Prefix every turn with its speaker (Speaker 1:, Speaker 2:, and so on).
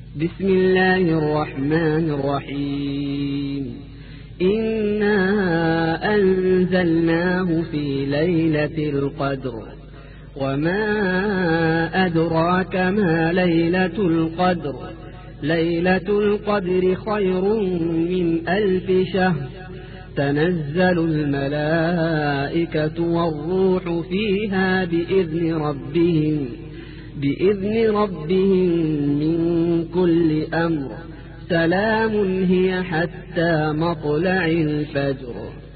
Speaker 1: بسم الله الرحمن الرحيم إنا أنزلناه في ليلة القدر وما أدراك ما ليلة القدر ليلة القدر خير من 1000 شهر تنزل الملائكة والروح فيها بإذن ربهم من كل أمر سلام هي حتى مطلع الفجر.